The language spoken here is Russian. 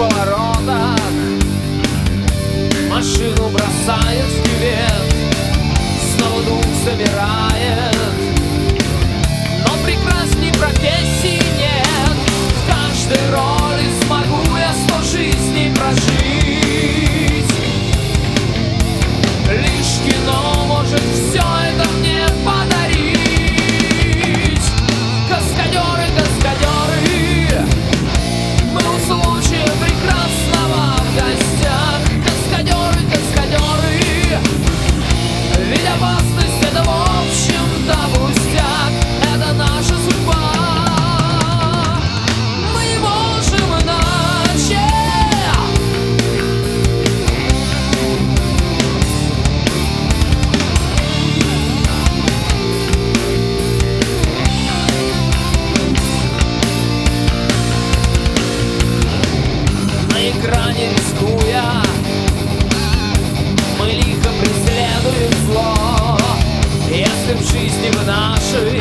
поворотах машину бросает в кювет, снова дух собирает. Но прекрасней профессии нет, в каждой роли смогу я 100 жизней прожить. Лишь кино может все это мне подарить. Каскадеры, каскадеры, мы у случая прекрасного в гостях. Каскадеры, каскадеры, ведь опасность это в общем-то пустяк. Это наша судьба, мы не можем иначе. На экране рискуя, мы лихо преследуем зло. Если в жизни в нашей